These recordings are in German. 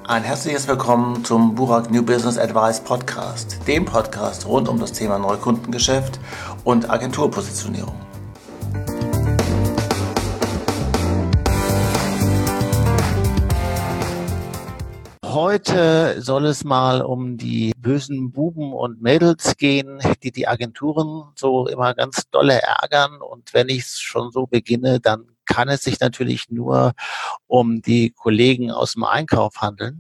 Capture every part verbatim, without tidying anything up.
Ein herzliches Willkommen zum Burak New Business Advice Podcast, dem Podcast rund um das Thema Neukundengeschäft und Agenturpositionierung. Heute soll es mal um die bösen Buben und Mädels gehen, die die Agenturen so immer ganz dolle ärgern. Und wenn ich es schon so beginne, dann kann es sich natürlich nur um die Kollegen aus dem Einkauf handeln.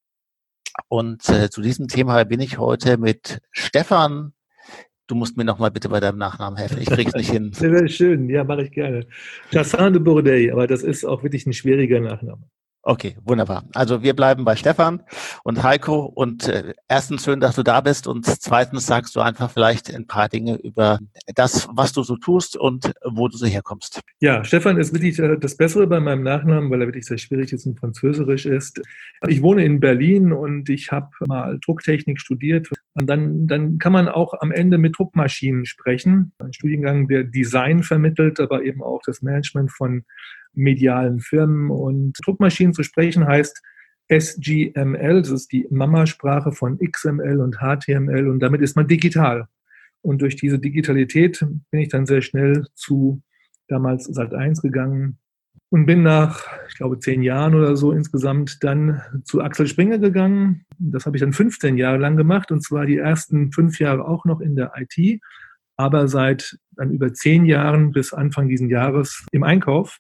Und äh, zu diesem Thema bin ich heute mit Stefan. Du musst mir nochmal bitte bei deinem Nachnamen helfen. Ich krieg's nicht hin. Sehr schön, ja, mache ich gerne. Chassin de Bourdeille, aber das ist auch wirklich ein schwieriger Nachname. Okay, wunderbar. Also wir bleiben bei Stefan und Heiko. Und äh, erstens schön, dass du da bist. Und zweitens sagst du einfach vielleicht ein paar Dinge über das, was du so tust und wo du so herkommst. Ja, Stefan ist wirklich das Bessere bei meinem Nachnamen, weil er wirklich sehr schwierig ist und französisch ist. Ich wohne in Berlin und ich habe mal Drucktechnik studiert. Und dann, dann kann man auch am Ende mit Druckmaschinen sprechen. Ein Studiengang, der Design vermittelt, aber eben auch das Management von medialen Firmen. Und Druckmaschinen zu sprechen heißt S G M L, das ist die Mamasprache von X M L und H T M L, und damit ist man digital. Und durch diese Digitalität bin ich dann sehr schnell zu damals Sat eins gegangen und bin nach, ich glaube, zehn Jahren oder so insgesamt dann zu Axel Springer gegangen. Das habe ich dann fünfzehn Jahre lang gemacht, und zwar die ersten fünf Jahre auch noch in der I T, aber seit dann über zehn Jahren bis Anfang diesen Jahres im Einkauf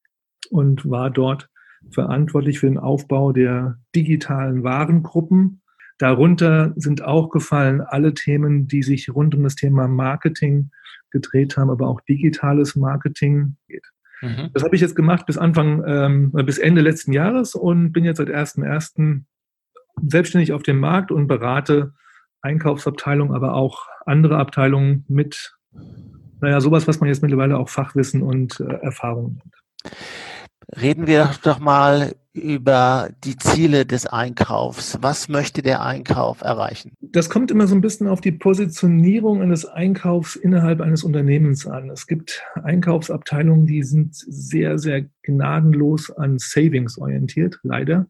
und war dort verantwortlich für den Aufbau der digitalen Warengruppen. Darunter sind auch gefallen alle Themen, die sich rund um das Thema Marketing gedreht haben, aber auch digitales Marketing geht. Mhm. Das habe ich jetzt gemacht bis Anfang, ähm, bis Ende letzten Jahres und bin jetzt seit ersten ersten selbstständig auf dem Markt und berate Einkaufsabteilungen, aber auch andere Abteilungen mit, naja, sowas, was man jetzt mittlerweile auch Fachwissen und äh, Erfahrung nennt. Reden wir doch mal über die Ziele des Einkaufs. Was möchte der Einkauf erreichen? Das kommt immer so ein bisschen auf die Positionierung eines Einkaufs innerhalb eines Unternehmens an. Es gibt Einkaufsabteilungen, die sind sehr, sehr gnadenlos an Savings orientiert, leider.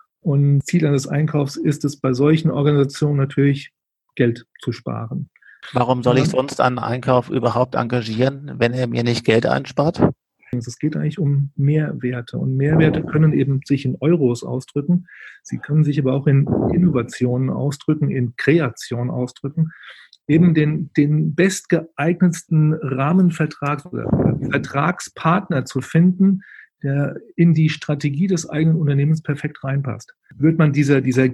Und Ziel eines Einkaufs ist es, bei solchen Organisationen natürlich Geld zu sparen. Warum soll ich sonst einen Einkauf überhaupt engagieren, wenn er mir nicht Geld einspart? Es geht eigentlich um Mehrwerte, und Mehrwerte können eben sich in Euros ausdrücken. Sie können sich aber auch in Innovationen ausdrücken, in Kreation ausdrücken. Eben den, den bestgeeignetsten Rahmenvertrag oder Vertragspartner zu finden, der in die Strategie des eigenen Unternehmens perfekt reinpasst. Wird man dieser, dieser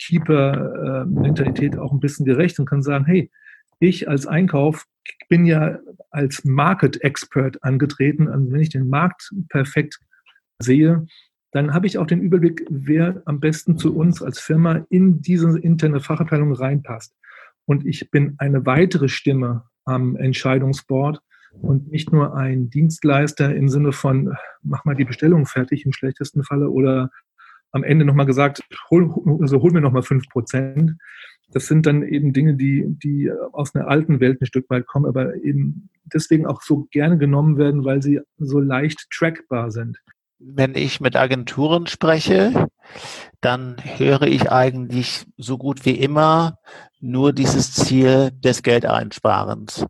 Gatekeeper-Mentalität auch ein bisschen gerecht und kann sagen, hey, ich als Einkauf bin ja als Market Expert angetreten. Also wenn ich den Markt perfekt sehe, dann habe ich auch den Überblick, wer am besten zu uns als Firma in diese interne Fachabteilung reinpasst. Und ich bin eine weitere Stimme am Entscheidungsboard und nicht nur ein Dienstleister im Sinne von, mach mal die Bestellung fertig im schlechtesten Falle, oder am Ende nochmal gesagt, hol, also hol mir nochmal fünf Prozent. Das sind dann eben Dinge, die, die aus einer alten Welt ein Stück weit kommen, aber eben deswegen auch so gerne genommen werden, weil sie so leicht trackbar sind. Wenn ich mit Agenturen spreche, dann höre ich eigentlich so gut wie immer nur dieses Ziel des Geldeinsparens.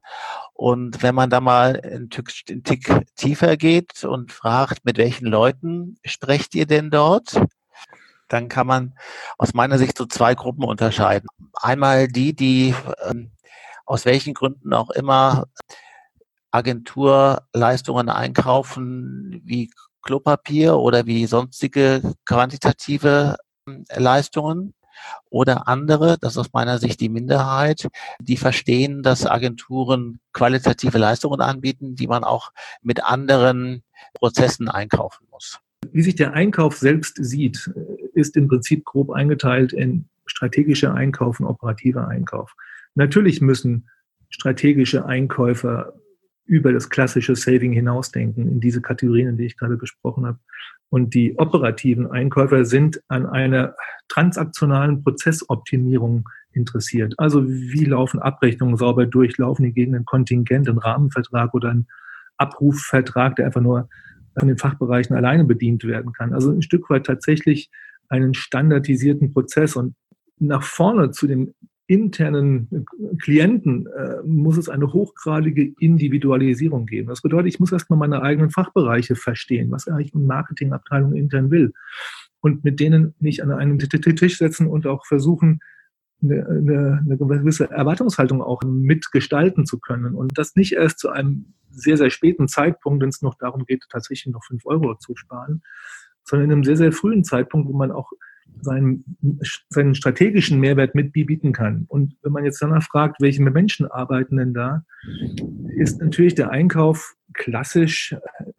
Und wenn man da mal einen Tick, einen Tick tiefer geht und fragt, mit welchen Leuten sprecht ihr denn dort? Dann kann man aus meiner Sicht so zwei Gruppen unterscheiden. Einmal die, die ähm, aus welchen Gründen auch immer Agenturleistungen einkaufen, wie Klopapier oder wie sonstige quantitative ähm, Leistungen. Oder andere, das ist aus meiner Sicht die Minderheit, die verstehen, dass Agenturen qualitative Leistungen anbieten, die man auch mit anderen Prozessen einkaufen muss. Wie sich der Einkauf selbst sieht, ist im Prinzip grob eingeteilt in strategischer Einkauf und operativer Einkauf. Natürlich müssen strategische Einkäufer über das klassische Saving hinausdenken, in diese Kategorien, in die ich gerade gesprochen habe. Und die operativen Einkäufer sind an einer transaktionalen Prozessoptimierung interessiert. Also wie laufen Abrechnungen sauber durch, laufen die gegen ein Kontingent, einen Rahmenvertrag oder einen Abrufvertrag, der einfach nur von den Fachbereichen alleine bedient werden kann. Also ein Stück weit tatsächlich einen standardisierten Prozess. Und nach vorne zu dem internen Klienten äh, muss es eine hochgradige Individualisierung geben. Das bedeutet, ich muss erstmal meine eigenen Fachbereiche verstehen, was eigentlich eine Marketingabteilung intern will. Und mit denen nicht an einen Tisch setzen und auch versuchen, eine, eine, eine gewisse Erwartungshaltung auch mitgestalten zu können. Und das nicht erst zu einem sehr, sehr späten Zeitpunkt, wenn es noch darum geht, tatsächlich noch fünf Euro zu sparen, sondern in einem sehr, sehr frühen Zeitpunkt, wo man auch seinen, seinen strategischen Mehrwert mitbieten kann. Und wenn man jetzt danach fragt, welche Menschen arbeiten denn da, ist natürlich der Einkauf klassisch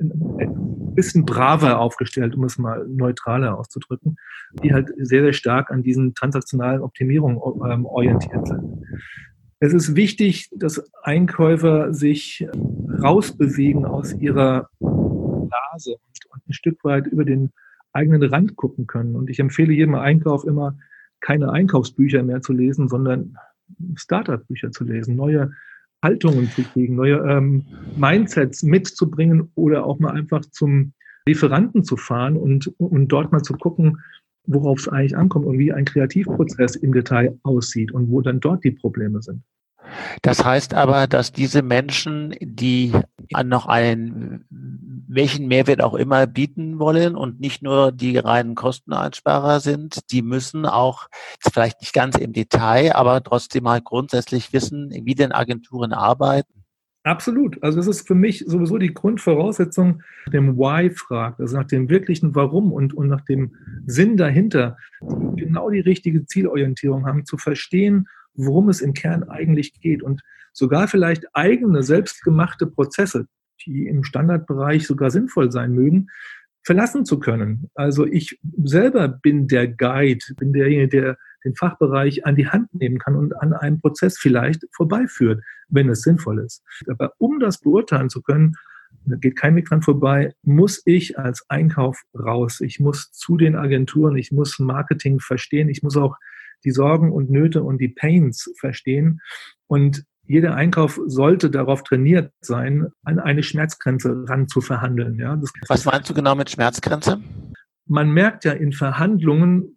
ein bisschen braver aufgestellt, um es mal neutraler auszudrücken, die halt sehr, sehr stark an diesen transaktionalen Optimierungen ähm, orientiert sind. Es ist wichtig, dass Einkäufer sich rausbewegen aus ihrer Blase und, und ein Stück weit über den eigenen Rand gucken können. Und ich empfehle jedem Einkauf immer, keine Einkaufsbücher mehr zu lesen, sondern Startup-Bücher zu lesen, neue Haltungen zu kriegen, neue ähm, Mindsets mitzubringen oder auch mal einfach zum Lieferanten zu fahren und, und dort mal zu gucken, worauf es eigentlich ankommt und wie ein Kreativprozess im Detail aussieht und wo dann dort die Probleme sind. Das heißt aber, dass diese Menschen, die noch einen, welchen Mehrwert auch immer bieten wollen und nicht nur die reinen Kosteneinsparer sind, die müssen auch, vielleicht nicht ganz im Detail, aber trotzdem mal grundsätzlich wissen, wie denn Agenturen arbeiten. Absolut. Also es ist für mich sowieso die Grundvoraussetzung, nach dem Why fragt, also nach dem wirklichen Warum und, und nach dem Sinn dahinter, genau die richtige Zielorientierung haben, zu verstehen, worum es im Kern eigentlich geht und sogar vielleicht eigene, selbstgemachte Prozesse, die im Standardbereich sogar sinnvoll sein mögen, verlassen zu können. Also ich selber bin der Guide, bin derjenige, der den Fachbereich an die Hand nehmen kann und an einem Prozess vielleicht vorbeiführt, wenn es sinnvoll ist. Aber um das beurteilen zu können, da geht kein Weg dran vorbei, muss ich als Einkauf raus. Ich muss zu den Agenturen, ich muss Marketing verstehen, ich muss auch die Sorgen und Nöte und die Pains verstehen. Und jeder Einkauf sollte darauf trainiert sein, an eine Schmerzgrenze ran zu verhandeln. Ja, das Was meinst du genau mit Schmerzgrenze? Man merkt ja in Verhandlungen,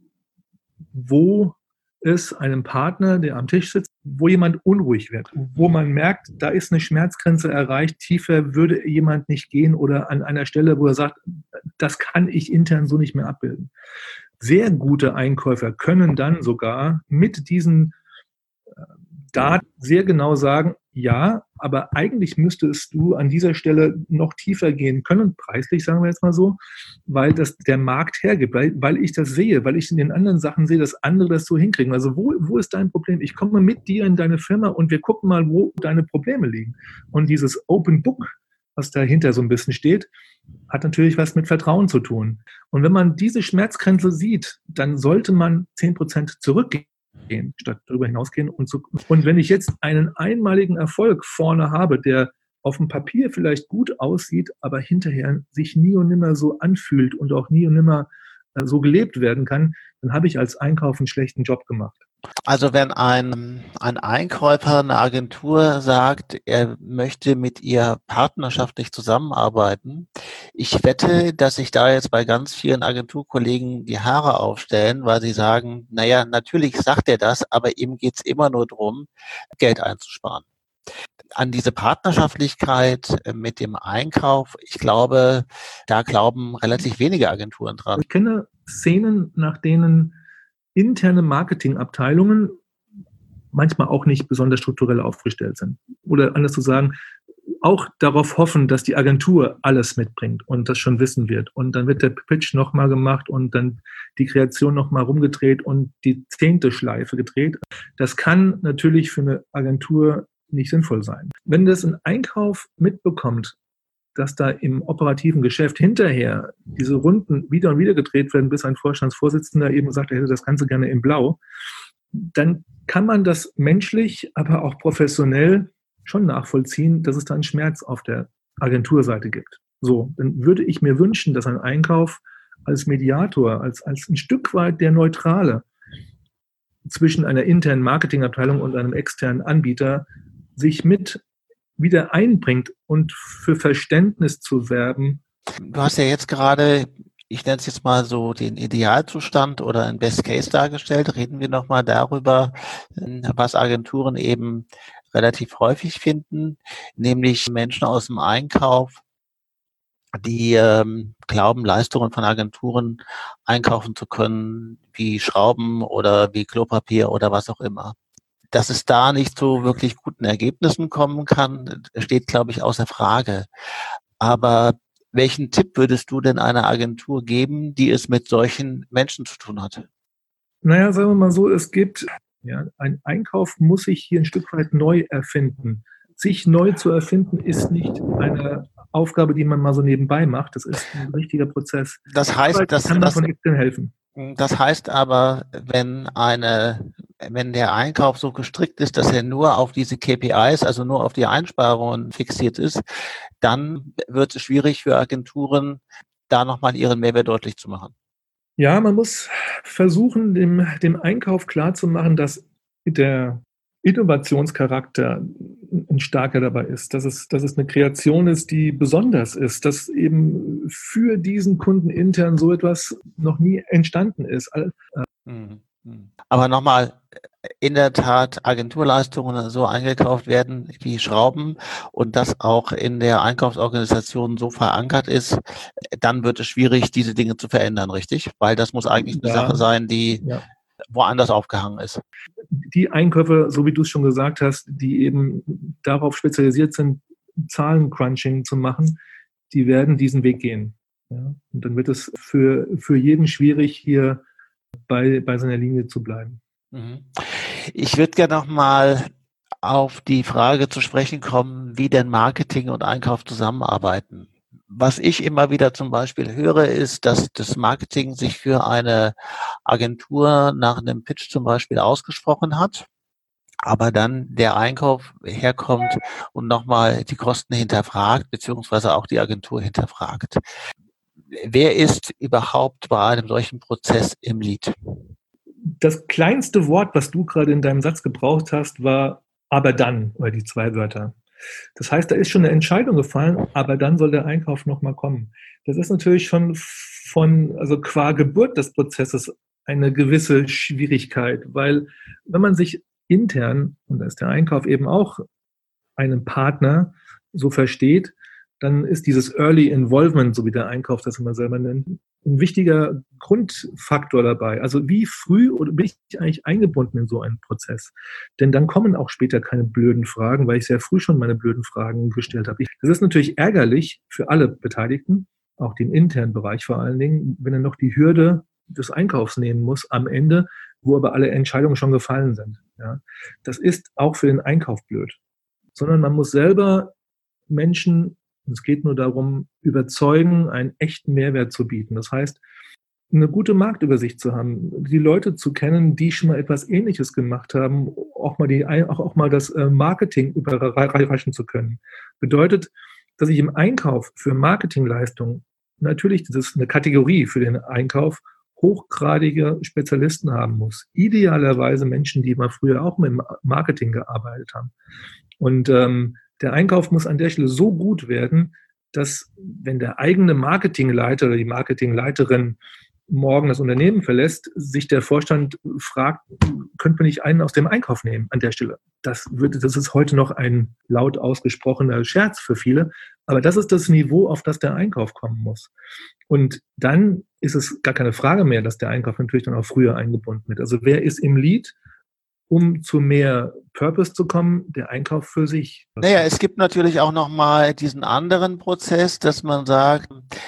wo es einem Partner, der am Tisch sitzt, wo jemand unruhig wird, wo man merkt, da ist eine Schmerzgrenze erreicht, tiefer würde jemand nicht gehen oder an einer Stelle, wo er sagt, das kann ich intern so nicht mehr abbilden. Sehr gute Einkäufer können dann sogar mit diesen Daten sehr genau sagen, ja, aber eigentlich müsstest du an dieser Stelle noch tiefer gehen können, preislich sagen wir jetzt mal so, weil das der Markt hergibt, weil, weil ich das sehe, weil ich in den anderen Sachen sehe, dass andere das so hinkriegen. Also wo, wo ist dein Problem? Ich komme mit dir in deine Firma und wir gucken mal, wo deine Probleme liegen. Und dieses Open Book, was dahinter so ein bisschen steht, hat natürlich was mit Vertrauen zu tun. Und wenn man diese Schmerzgrenze sieht, dann sollte man zehn Prozent zurückgehen, statt darüber hinausgehen. Und, so. Und wenn ich jetzt einen einmaligen Erfolg vorne habe, der auf dem Papier vielleicht gut aussieht, aber hinterher sich nie und nimmer so anfühlt und auch nie und nimmer äh, so gelebt werden kann, dann habe ich als Einkauf einen schlechten Job gemacht. Also wenn ein, ein Einkäufer, eine Agentur sagt, er möchte mit ihr partnerschaftlich zusammenarbeiten, ich wette, dass sich da jetzt bei ganz vielen Agenturkollegen die Haare aufstellen, weil sie sagen, naja, natürlich sagt er das, aber ihm geht's immer nur darum, Geld einzusparen. An diese Partnerschaftlichkeit mit dem Einkauf, ich glaube, da glauben relativ wenige Agenturen dran. Ich kenne Szenen, nach denen interne Marketingabteilungen manchmal auch nicht besonders strukturell aufgestellt sind. Oder anders zu sagen, auch darauf hoffen, dass die Agentur alles mitbringt und das schon wissen wird. Und dann wird der Pitch nochmal gemacht und dann die Kreation nochmal rumgedreht und die zehnte Schleife gedreht. Das kann natürlich für eine Agentur nicht sinnvoll sein. Wenn das ein Einkauf mitbekommt, dass da im operativen Geschäft hinterher diese Runden wieder und wieder gedreht werden, bis ein Vorstandsvorsitzender eben sagt, er hätte das Ganze gerne in Blau, dann kann man das menschlich, aber auch professionell schon nachvollziehen, dass es da einen Schmerz auf der Agenturseite gibt. So, dann würde ich mir wünschen, dass ein Einkauf als Mediator, als, als ein Stück weit der Neutrale zwischen einer internen Marketingabteilung und einem externen Anbieter sich mit wieder einbringt und für Verständnis zu werben. Du hast ja jetzt gerade ich nenne es jetzt mal so den Idealzustand oder ein Best Case dargestellt, reden wir nochmal darüber, was Agenturen eben relativ häufig finden, nämlich Menschen aus dem Einkauf, die ähm, glauben, Leistungen von Agenturen einkaufen zu können, wie Schrauben oder wie Klopapier oder was auch immer. Dass es da nicht zu wirklich guten Ergebnissen kommen kann, steht, glaube ich, außer Frage. Aber welchen Tipp würdest du denn einer Agentur geben, die es mit solchen Menschen zu tun hat? Naja, sagen wir mal so, es gibt, ja, ein Einkauf muss sich hier ein Stück weit neu erfinden. Sich neu zu erfinden ist nicht eine Aufgabe, die man mal so nebenbei macht. Das ist ein richtiger Prozess. Das heißt, Aber ich dass kann da das von extern helfen. Das heißt aber, wenn eine, wenn der Einkauf so gestrickt ist, dass er nur auf diese K P Is, also nur auf die Einsparungen fixiert ist, dann wird es schwierig für Agenturen, da nochmal ihren Mehrwert deutlich zu machen. Ja, man muss versuchen, dem, dem Einkauf klarzumachen, dass der Innovationscharakter ein starker dabei ist, dass es, dass es eine Kreation ist, die besonders ist, dass eben für diesen Kunden intern so etwas noch nie entstanden ist. Aber nochmal, in der Tat Agenturleistungen so eingekauft werden wie Schrauben und das auch in der Einkaufsorganisation so verankert ist, dann wird es schwierig, diese Dinge zu verändern, richtig? Weil das muss eigentlich eine Ja, Sache sein, die ja. woanders aufgehangen ist. Die Einkäufe, so wie du es schon gesagt hast, die eben darauf spezialisiert sind, Zahlencrunching zu machen, die werden diesen Weg gehen. Ja? Und dann wird es für, für jeden schwierig, hier bei, bei seiner Linie zu bleiben. Ich würde gerne noch mal auf die Frage zu sprechen kommen, wie denn Marketing und Einkauf zusammenarbeiten. Was ich immer wieder zum Beispiel höre, ist, dass das Marketing sich für eine Agentur nach einem Pitch zum Beispiel ausgesprochen hat, aber dann der Einkauf herkommt und nochmal die Kosten hinterfragt, beziehungsweise auch die Agentur hinterfragt. Wer ist überhaupt bei einem solchen Prozess im Lead? Das kleinste Wort, was du gerade in deinem Satz gebraucht hast, war aber dann, oder die zwei Wörter. Das heißt, da ist schon eine Entscheidung gefallen, aber dann soll der Einkauf nochmal kommen. Das ist natürlich schon von, also qua Geburt des Prozesses eine gewisse Schwierigkeit, weil wenn man sich intern, und da ist der Einkauf eben auch einen Partner, so versteht, dann ist dieses Early Involvement, so wie der Einkauf das immer selber nennt, ein wichtiger Grundfaktor dabei. Also wie früh oder bin ich eigentlich eingebunden in so einen Prozess? Denn dann kommen auch später keine blöden Fragen, weil ich sehr früh schon meine blöden Fragen gestellt habe. Das ist natürlich ärgerlich für alle Beteiligten, auch den internen Bereich vor allen Dingen, wenn er noch die Hürde des Einkaufs nehmen muss am Ende, wo aber alle Entscheidungen schon gefallen sind. Ja, das ist auch für den Einkauf blöd. Sondern man muss selber Menschen, es geht nur darum, überzeugen, einen echten Mehrwert zu bieten. Das heißt, eine gute Marktübersicht zu haben, die Leute zu kennen, die schon mal etwas Ähnliches gemacht haben, auch mal, die, auch, auch mal das Marketing überreichen zu können. Bedeutet, dass ich im Einkauf für Marketingleistungen, natürlich, das ist eine Kategorie für den Einkauf, hochgradige Spezialisten haben muss. Idealerweise Menschen, die mal früher auch mit Marketing gearbeitet haben. Und ähm, der Einkauf muss an der Stelle so gut werden, dass wenn der eigene Marketingleiter oder die Marketingleiterin morgen das Unternehmen verlässt, sich der Vorstand fragt, könnte man nicht einen aus dem Einkauf nehmen an der Stelle? Das wird, das ist heute noch ein laut ausgesprochener Scherz für viele, aber das ist das Niveau, auf das der Einkauf kommen muss. Und dann ist es gar keine Frage mehr, dass der Einkauf natürlich dann auch früher eingebunden wird. Also wer ist im Lead, um zu mehr Purpose zu kommen, der Einkauf für sich? Naja, es gibt natürlich auch nochmal diesen anderen Prozess, dass man sagt,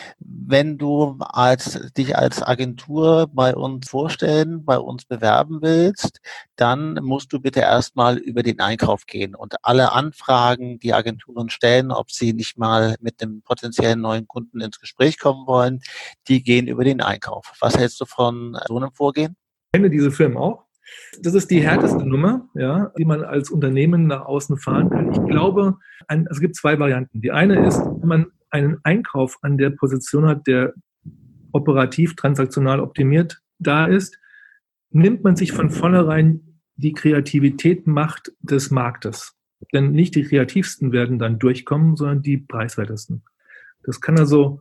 wenn du als, dich als Agentur bei uns vorstellen, bei uns bewerben willst, dann musst du bitte erstmal über den Einkauf gehen und alle Anfragen, die Agenturen stellen, ob sie nicht mal mit einem potenziellen neuen Kunden ins Gespräch kommen wollen, die gehen über den Einkauf. Was hältst du von so einem Vorgehen? Ich kenne diese Firmen auch. Das ist die härteste Nummer, ja, die man als Unternehmen nach außen fahren kann. Ich glaube, ein, es gibt zwei Varianten. Die eine ist, wenn man einen Einkauf an der Position hat, der operativ, transaktional optimiert da ist, nimmt man sich von vornherein die Kreativität, Macht des Marktes. Denn nicht die kreativsten werden dann durchkommen, sondern die preiswertesten. Das kann also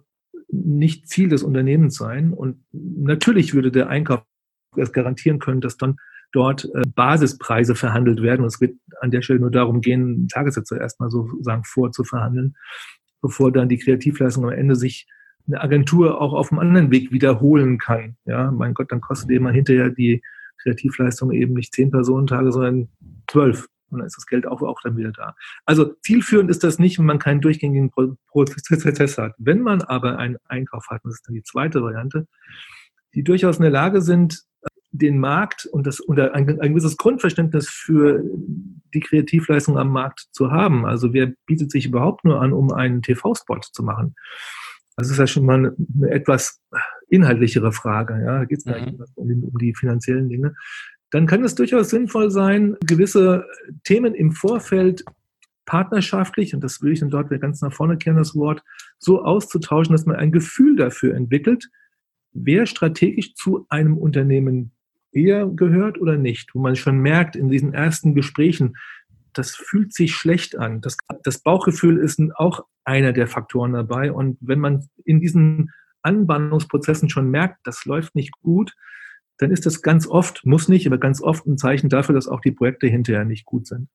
nicht Ziel des Unternehmens sein. Und natürlich würde der Einkauf es garantieren können, dass dann dort äh, Basispreise verhandelt werden. Und es wird an der Stelle nur darum gehen, Tagessätze erstmal sozusagen vorzuverhandeln, bevor dann die Kreativleistung am Ende sich eine Agentur auch auf einem anderen Weg wiederholen kann. Ja, mein Gott, dann kostet eben hinterher die Kreativleistung eben nicht zehn Personentage, sondern zwölf. Und dann ist das Geld auch, auch dann wieder da. Also zielführend ist das nicht, wenn man keinen durchgängigen Prozess hat. Wenn man aber einen Einkauf hat, und das ist dann die zweite Variante, die durchaus in der Lage sind, den Markt und das und ein, ein gewisses Grundverständnis für die Kreativleistung am Markt zu haben. Also wer bietet sich überhaupt nur an, um einen T V-Spot zu machen? Das ist ja schon mal eine, eine etwas inhaltlichere Frage. Ja, da geht es gar nicht um, um die finanziellen Dinge. Dann kann es durchaus sinnvoll sein, gewisse Themen im Vorfeld partnerschaftlich, und das will ich dann dort ganz nach vorne kehren, das Wort, so auszutauschen, dass man ein Gefühl dafür entwickelt, wer strategisch zu einem Unternehmen eher gehört oder nicht, wo man schon merkt in diesen ersten Gesprächen, das fühlt sich schlecht an. Das, das Bauchgefühl ist auch einer der Faktoren dabei. Und wenn man in diesen Anbahnungsprozessen schon merkt, das läuft nicht gut, dann ist das ganz oft, muss nicht, aber ganz oft ein Zeichen dafür, dass auch die Projekte hinterher nicht gut sind.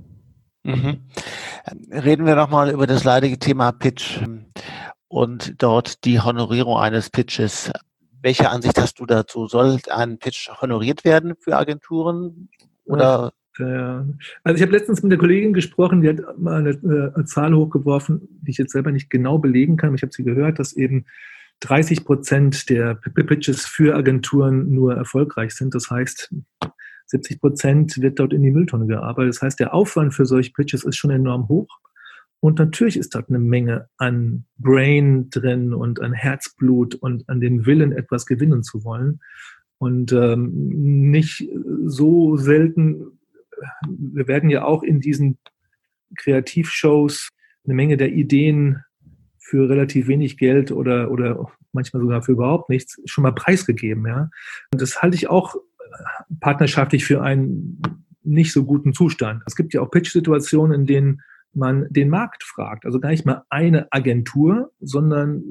Mhm. Reden wir nochmal über das leidige Thema Pitch und dort die Honorierung eines Pitches. Welche Ansicht hast du dazu? Soll ein Pitch honoriert werden für Agenturen? Oder? Ja, also ich habe letztens mit der Kollegin gesprochen, die hat mal eine, eine Zahl hochgeworfen, die ich jetzt selber nicht genau belegen kann. Ich habe sie gehört, dass eben dreißig Prozent der Pitches für Agenturen nur erfolgreich sind. Das heißt, siebzig Prozent wird dort in die Mülltonne gearbeitet. Das heißt, der Aufwand für solche Pitches ist schon enorm hoch. Und natürlich ist dort eine Menge an Brain drin und an Herzblut und an dem Willen, etwas gewinnen zu wollen. Und ähm, nicht so selten, wir werden ja auch in diesen Kreativshows eine Menge der Ideen für relativ wenig Geld oder, oder manchmal sogar für überhaupt nichts schon mal preisgegeben. Ja? Und das halte ich auch partnerschaftlich für einen nicht so guten Zustand. Es gibt ja auch Pitch-Situationen, in denen man den Markt fragt. Also gar nicht mal eine Agentur, sondern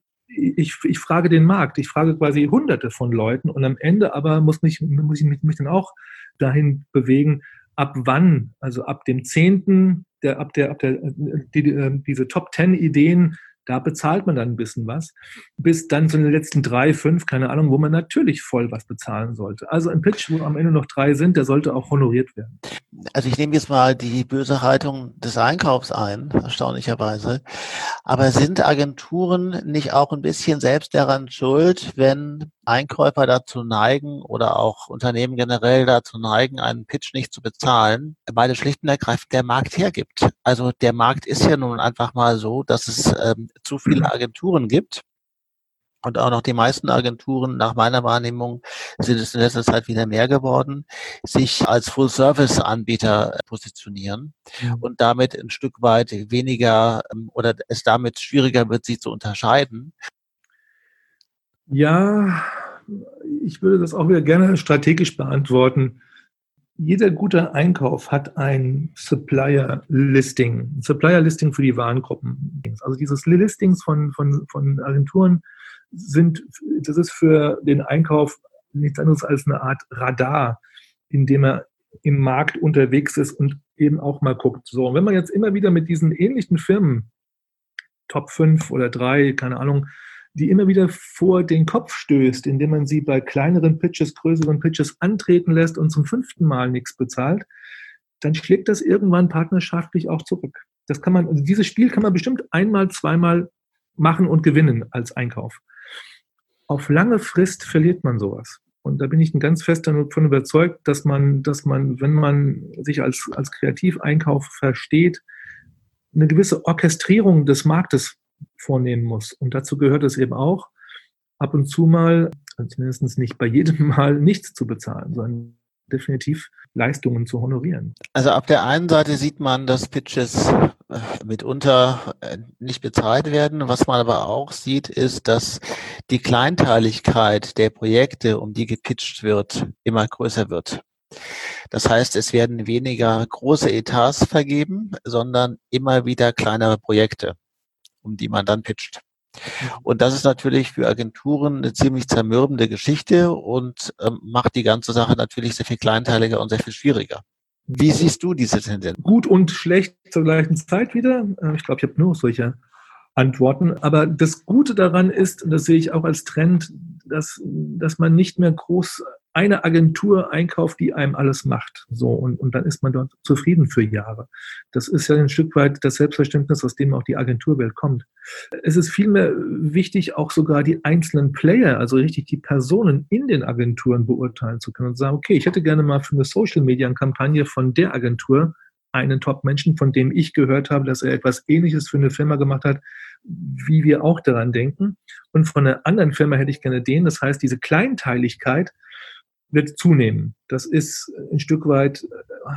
ich, ich frage den Markt. Ich frage quasi hunderte von Leuten und am Ende aber muss, mich, muss ich mich, mich dann auch dahin bewegen, ab wann, also ab dem zehnten, der, ab der, ab der, die, die, diese Top Ten Ideen, da bezahlt man dann ein bisschen was, bis dann zu den letzten drei, fünf, keine Ahnung, wo man natürlich voll was bezahlen sollte. Also ein Pitch, wo am Ende noch drei sind, der sollte auch honoriert werden. Also ich nehme jetzt mal die böse Haltung des Einkaufs ein, erstaunlicherweise. Aber sind Agenturen nicht auch ein bisschen selbst daran schuld, wenn Einkäufer dazu neigen oder auch Unternehmen generell dazu neigen, einen Pitch nicht zu bezahlen, weil es schlicht und ergreifend der Markt hergibt? Also der Markt ist ja nun einfach mal so, dass es ähm, zu viele Agenturen gibt. Und auch noch die meisten Agenturen, nach meiner Wahrnehmung, sind es in letzter Zeit wieder mehr geworden, sich als Full-Service-Anbieter positionieren mhm. und damit ein Stück weit weniger oder es damit schwieriger wird, sie zu unterscheiden. Ja, ich würde das auch wieder gerne strategisch beantworten. Jeder gute Einkauf hat ein Supplier-Listing, ein Supplier-Listing für die Warengruppen. Also dieses Listings von, von, von Agenturen sind, das ist für den Einkauf nichts anderes als eine Art Radar, in dem er im Markt unterwegs ist und eben auch mal guckt. So, und wenn man jetzt immer wieder mit diesen ähnlichen Firmen, Top fünf oder drei, keine Ahnung, die immer wieder vor den Kopf stößt, indem man sie bei kleineren Pitches, größeren Pitches antreten lässt und zum fünften Mal nichts bezahlt, dann schlägt das irgendwann partnerschaftlich auch zurück. Das kann man, also dieses Spiel kann man bestimmt einmal, zweimal machen und gewinnen als Einkauf. Auf lange Frist verliert man sowas. Und da bin ich ganz fest davon überzeugt, dass man, dass man, wenn man sich als, als Kreativeinkauf versteht, eine gewisse Orchestrierung des Marktes vornehmen muss. Und dazu gehört es eben auch, ab und zu mal, zumindest nicht bei jedem Mal, nichts zu bezahlen, sondern definitiv Leistungen zu honorieren. Also auf der einen Seite sieht man, dass Pitches mitunter nicht bezahlt werden. Was man aber auch sieht, ist, dass die Kleinteiligkeit der Projekte, um die gepitcht wird, immer größer wird. Das heißt, es werden weniger große Etats vergeben, sondern immer wieder kleinere Projekte, um die man dann pitcht. Und das ist natürlich für Agenturen eine ziemlich zermürbende Geschichte und ähm, macht die ganze Sache natürlich sehr viel kleinteiliger und sehr viel schwieriger. Wie siehst du diese Tendenz? Gut und schlecht zur gleichen Zeit wieder. Ich glaube, ich habe nur solche Antworten. Aber das Gute daran ist, und das sehe ich auch als Trend, dass, dass man nicht mehr groß eine Agentur einkauft, die einem alles macht. So, und, und dann ist man dort zufrieden für Jahre. Das ist ja ein Stück weit das Selbstverständnis, aus dem auch die Agenturwelt kommt. Es ist vielmehr wichtig, auch sogar die einzelnen Player, also richtig die Personen in den Agenturen beurteilen zu können und sagen, okay, ich hätte gerne mal für eine Social-Media-Kampagne von der Agentur einen Top-Menschen, von dem ich gehört habe, dass er etwas Ähnliches für eine Firma gemacht hat, wie wir auch daran denken. Und von einer anderen Firma hätte ich gerne den. Das heißt, diese Kleinteiligkeit wird zunehmen. Das ist ein Stück weit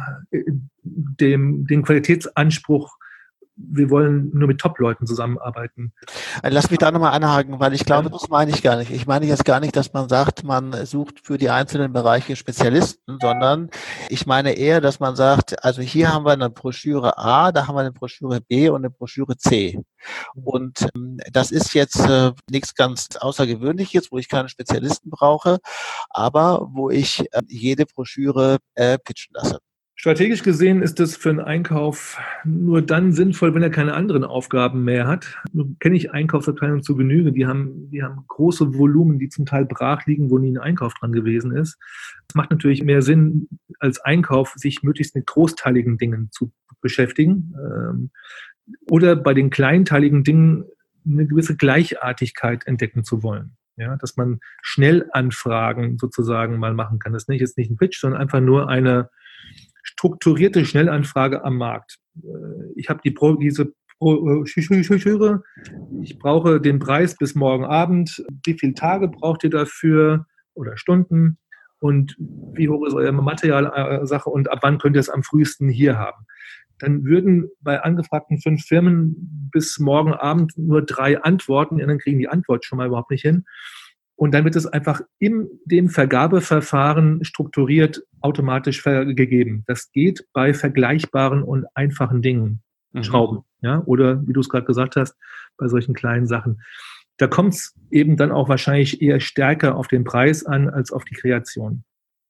dem, dem Qualitätsanspruch, wir wollen nur mit Top-Leuten zusammenarbeiten. Lass mich da nochmal anhaken, weil ich glaube, das meine ich gar nicht. Ich meine jetzt gar nicht, dass man sagt, man sucht für die einzelnen Bereiche Spezialisten, sondern ich meine eher, dass man sagt, also hier haben wir eine Broschüre A, da haben wir eine Broschüre B und eine Broschüre C. Und ähm, das ist jetzt äh, nichts ganz Außergewöhnliches, wo ich keine Spezialisten brauche, aber wo ich äh, jede Broschüre äh, pitchen lasse. Strategisch gesehen ist das für einen Einkauf nur dann sinnvoll, wenn er keine anderen Aufgaben mehr hat. Nun kenne ich Einkaufsabteilungen zu Genüge, die haben, die haben große Volumen, die zum Teil brach liegen, wo nie ein Einkauf dran gewesen ist. Es macht natürlich mehr Sinn, als Einkauf sich möglichst mit großteiligen Dingen zu beschäftigen ähm, oder bei den kleinteiligen Dingen eine gewisse Gleichartigkeit entdecken zu wollen. Ja, dass man Schnellanfragen sozusagen mal machen kann. Das ist nicht, jetzt nicht ein Pitch, sondern einfach nur eine strukturierte Schnellanfrage am Markt. Ich habe die Pro, diese Broschüre, ich brauche den Preis bis morgen Abend. Wie viele Tage braucht ihr dafür oder Stunden? Und wie hoch ist eure Materialsache und ab wann könnt ihr es am frühesten hier haben? Dann würden bei angefragten fünf Firmen bis morgen Abend nur drei antworten, und dann kriegen die Antwort schon mal überhaupt nicht hin. Und dann wird es einfach in dem Vergabeverfahren strukturiert automatisch gegeben. Das geht bei vergleichbaren und einfachen Dingen, mhm. Schrauben, ja, oder wie du es gerade gesagt hast, bei solchen kleinen Sachen. Da kommt es eben dann auch wahrscheinlich eher stärker auf den Preis an als auf die Kreation.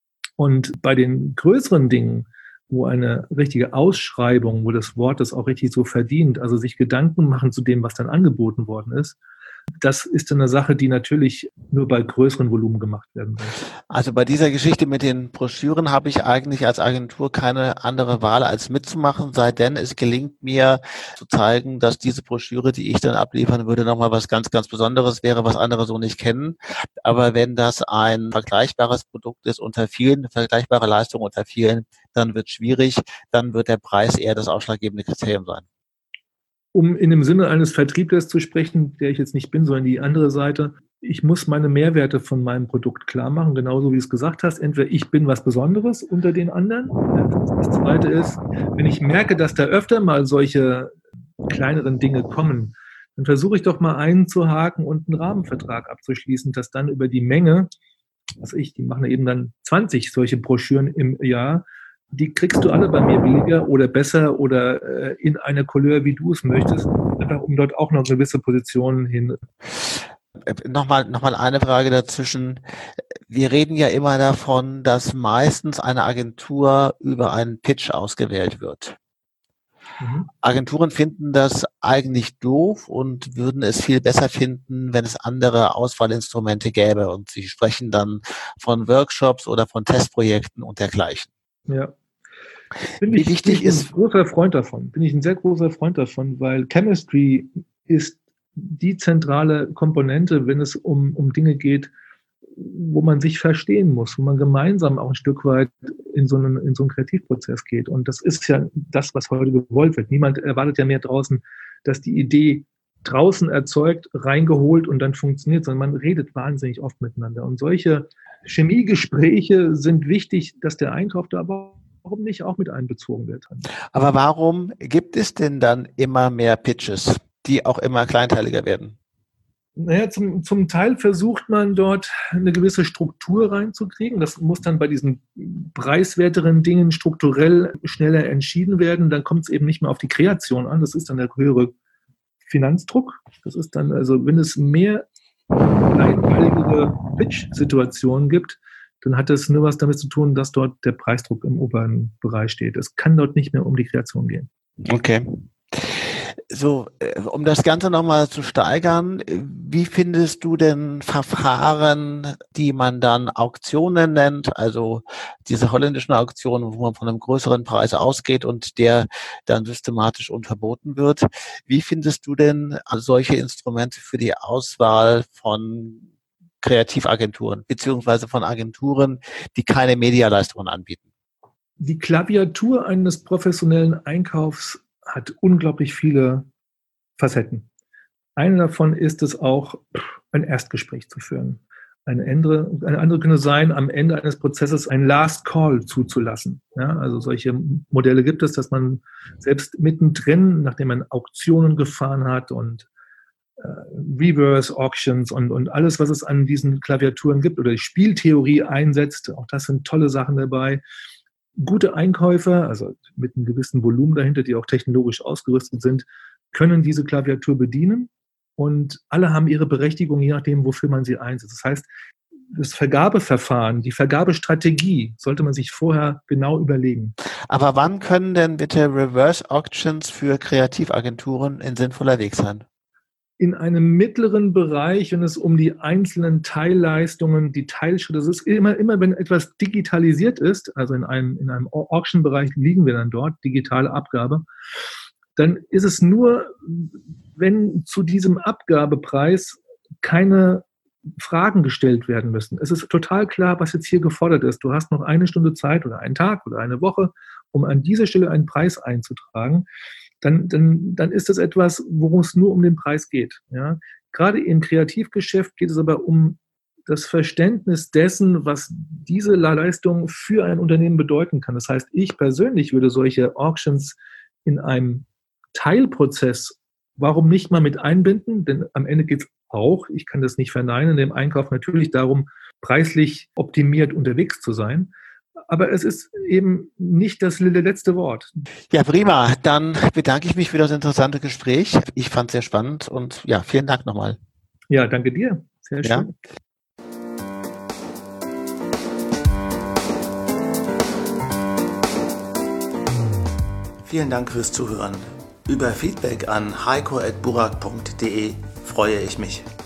Und bei den größeren Dingen, wo eine richtige Ausschreibung, wo das Wort das auch richtig so verdient, also sich Gedanken machen zu dem, was dann angeboten worden ist, das ist eine Sache, die natürlich nur bei größeren Volumen gemacht werden muss. Also bei dieser Geschichte mit den Broschüren habe ich eigentlich als Agentur keine andere Wahl, als mitzumachen, sei denn es gelingt mir zu zeigen, dass diese Broschüre, die ich dann abliefern würde, nochmal was ganz, ganz Besonderes wäre, was andere so nicht kennen. Aber wenn das ein vergleichbares Produkt ist unter vielen, vergleichbare Leistung unter vielen, dann wird es schwierig, dann wird der Preis eher das ausschlaggebende Kriterium sein. Um in dem Sinne eines Vertrieblers zu sprechen, der ich jetzt nicht bin, sondern die andere Seite, ich muss meine Mehrwerte von meinem Produkt klar machen, genauso wie du es gesagt hast. Entweder ich bin was Besonderes unter den anderen. Das Zweite ist, wenn ich merke, dass da öfter mal solche kleineren Dinge kommen, dann versuche ich doch mal einzuhaken und einen Rahmenvertrag abzuschließen, dass dann über die Menge, was ich, die machen eben dann zwanzig solche Broschüren im Jahr, die kriegst du alle bei mir billiger oder besser oder äh, in einer Couleur, wie du es möchtest, einfach um dort auch noch eine gewisse Position hin. Nochmal, nochmal eine Frage dazwischen. Wir reden ja immer davon, dass meistens eine Agentur über einen Pitch ausgewählt wird. Mhm. Agenturen finden das eigentlich doof und würden es viel besser finden, wenn es andere Auswahlinstrumente gäbe. Und sie sprechen dann von Workshops oder von Testprojekten und dergleichen. Ja. Bin ich, Wie wichtig bin ich ist ein großer Freund davon. Bin ich ein sehr großer Freund davon, weil Chemistry ist die zentrale Komponente, wenn es um, um Dinge geht, wo man sich verstehen muss, wo man gemeinsam auch ein Stück weit in so einen, in so einen Kreativprozess geht. Und das ist ja das, was heute gewollt wird. Niemand erwartet ja mehr draußen, dass die Idee draußen erzeugt, reingeholt und dann funktioniert, sondern man redet wahnsinnig oft miteinander. Und solche Chemiegespräche sind wichtig, dass der Einkauf da aber warum nicht auch mit einbezogen wird. Aber warum gibt es denn dann immer mehr Pitches, die auch immer kleinteiliger werden? Naja, zum, zum Teil versucht man dort eine gewisse Struktur reinzukriegen. Das muss dann bei diesen preiswerteren Dingen strukturell schneller entschieden werden. Dann kommt es eben nicht mehr auf die Kreation an. Das ist dann der höhere Finanzdruck. Das ist dann also, wenn es mehr kleinweilige Pitch-Situationen gibt, dann hat das nur was damit zu tun, dass dort der Preisdruck im oberen Bereich steht. Es kann dort nicht mehr um die Kreation gehen. Okay. So, um das Ganze nochmal zu steigern, wie findest du denn Verfahren, die man dann Auktionen nennt, also diese holländischen Auktionen, wo man von einem größeren Preis ausgeht und der dann systematisch unterboten wird? Wie findest du denn solche Instrumente für die Auswahl von Kreativagenturen, beziehungsweise von Agenturen, die keine Medialeistungen anbieten? Die Klaviatur eines professionellen Einkaufs hat unglaublich viele Facetten. Eine davon ist es auch, ein Erstgespräch zu führen. Eine andere, eine andere könnte sein, am Ende eines Prozesses ein Last Call zuzulassen. Ja, also solche Modelle gibt es, dass man selbst mittendrin, nachdem man Auktionen gefahren hat und äh, Reverse Auctions und, und alles, was es an diesen Klaviaturen gibt oder die Spieltheorie einsetzt, auch das sind tolle Sachen dabei. Gute Einkäufer, also mit einem gewissen Volumen dahinter, die auch technologisch ausgerüstet sind, können diese Klaviatur bedienen und alle haben ihre Berechtigung, je nachdem, wofür man sie einsetzt. Das heißt, das Vergabeverfahren, die Vergabestrategie sollte man sich vorher genau überlegen. Aber wann können denn bitte Reverse Auctions für Kreativagenturen ein sinnvoller Weg sein? In einem mittleren Bereich, wenn es um die einzelnen Teilleistungen, die Teilschritte, das ist immer, immer, wenn etwas digitalisiert ist, also in einem, in einem Auction-Bereich liegen wir dann dort, digitale Abgabe, dann ist es nur, wenn zu diesem Abgabepreis keine Fragen gestellt werden müssen. Es ist total klar, was jetzt hier gefordert ist. Du hast noch eine Stunde Zeit oder einen Tag oder eine Woche, um an dieser Stelle einen Preis einzutragen. Dann, dann, dann ist das etwas, worum es nur um den Preis geht. Ja? Gerade im Kreativgeschäft geht es aber um das Verständnis dessen, was diese Leistung für ein Unternehmen bedeuten kann. Das heißt, ich persönlich würde solche Auctions in einem Teilprozess, warum nicht mal mit einbinden? Denn am Ende geht es auch, ich kann das nicht verneinen, dem Einkauf natürlich darum, preislich optimiert unterwegs zu sein. Aber es ist eben nicht das letzte Wort. Ja, prima. Dann bedanke ich mich für das interessante Gespräch. Ich fand es sehr spannend und ja, vielen Dank nochmal. Ja, danke dir. Sehr schön. Ja. Vielen Dank fürs Zuhören. Über Feedback an heiko at burak punkt de freue ich mich.